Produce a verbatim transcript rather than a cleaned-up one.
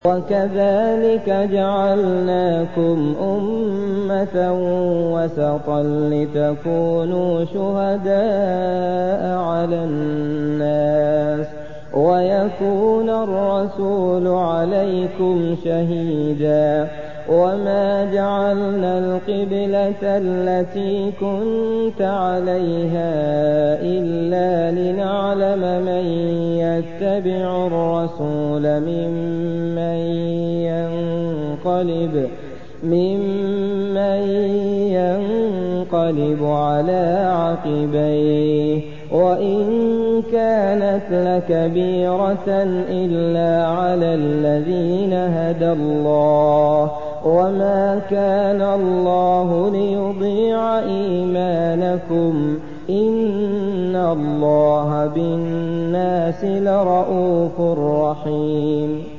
وَكَذَلِكَ جَعَلْنَاكُمْ أُمَّةً وَسَطًا لِتَكُونُوا شُهَدَاءَ عَلَى النَّاسِ وَيَكُونَ الرَّسُولُ عَلَيْكُمْ شَهِيدًا. وَمَا جَعَلْنَا الْقِبْلَةَ الَّتِي كُنتَ عَلَيْهَا إِلَّا لِنَعْلَمَ مَن يَتَّبِعُ الرَّسُولَ مِمَّن يَنقَلِبُ مِمَّن يَنقَلِبُ عَلَىٰ عَقِبَيْهِ وَإِن كَانَتْ لَكَبِيرَةً إِلَّا عَلَى الَّذِينَ هَدَى اللَّهُ وَمَا كَانَ اللَّهُ لِيُضِيعَ إِيمَانَكُمْ إِنَّ اللَّهَ بِالنَّاسِ لَرَءُوفٌ رَحِيمٌ.